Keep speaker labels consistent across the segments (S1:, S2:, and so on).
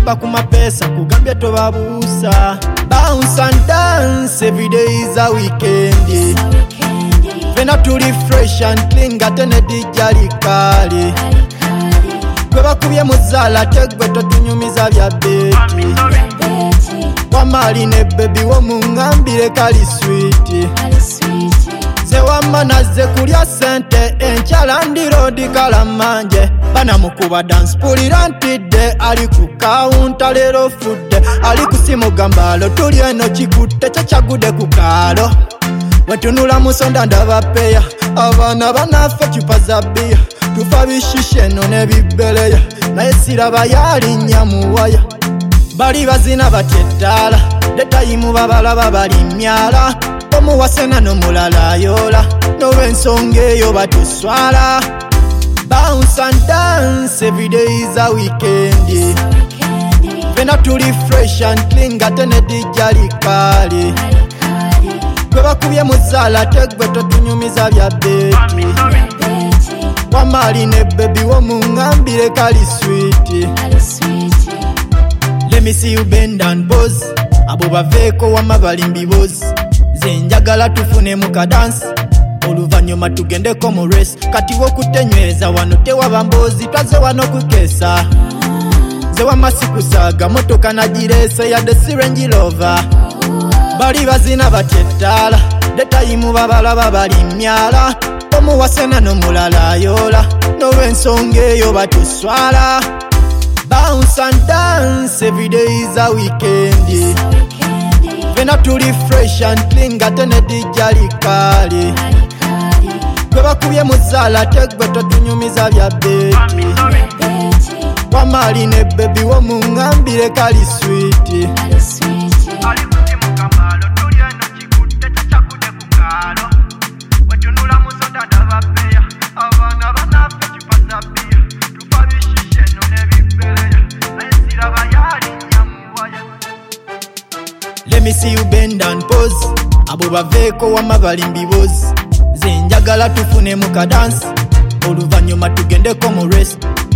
S1: kuba ku mapesa kugambye tobabuusa. Bounce and dance every day is a weekend. Fena tuli fresh and clean gate ne dijali kali. Gwe bakubye muzaala tegwe totunyumiza bya beti. Wamali ne baby wo mungambire kali sweet. Ze wamana ze kulya sente enchala ndirodi kala manje. Bana mukuba dance pulira ntidde ali ku counter lero fudde. Ali kusimu gambalo tuli eno kikutte kyagude ku kalo. Wetunula musonda ndaba peya abaana banaffe cupa za bia. Tufa bishishe eno n'ebibeleya naye siraba yalinnya mu waya. Bali bazina batyettaala detayimu babalaba bali myala. Omuwasena n'omulala ayola n'olw'ensonga eyo batuswala. Bounce and dance every day is a weekend. Fena tuli fresh and clean gate ne dijali kali. Gwe bakubye muzaala tegwe totunyumiza bya beti. Wamali ne baby wo mungambire kali sweet. Let me see you bend and pose. Abo baveeko wama balimbi bozi. Ze njagala tufune muka dance. Oluvanyuma tugendeko mu race. Kati wokutenyweza wano tewaba mbozi. Twaze wano kukesa. Ze wamasikusaaga motoka nagireesa yadde si Range Rover. Bali bazina batyettaala detayimu babalaba bali myala. Omuwasena n'omulala ayola n'olw'ensonga eyo batuswala. Bounce and dance every day is a weekend. Fena tuli fresh and clean gate ne dijali kali. Gwe bakubye muzaala tegwe totunyumiza bya beti. Wamali ne baby wo mungambire kali sweet. Let me see you bend and pose. Abo baveeko wama balimbi bozi. Ze njagala tufune muka dance. Oluvanyuma tugendeko mu race.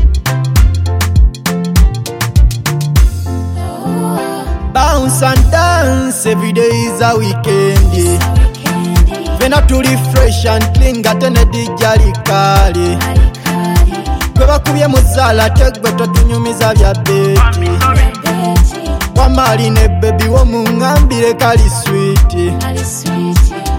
S1: Bounce and dance every day is a weekend. Fena tuli fresh and clean gate ne dijali kali. Gwe bakubye muzaala tegwe totunyumiza bya beti. Wamali ne baby wo mungambire kali sweet.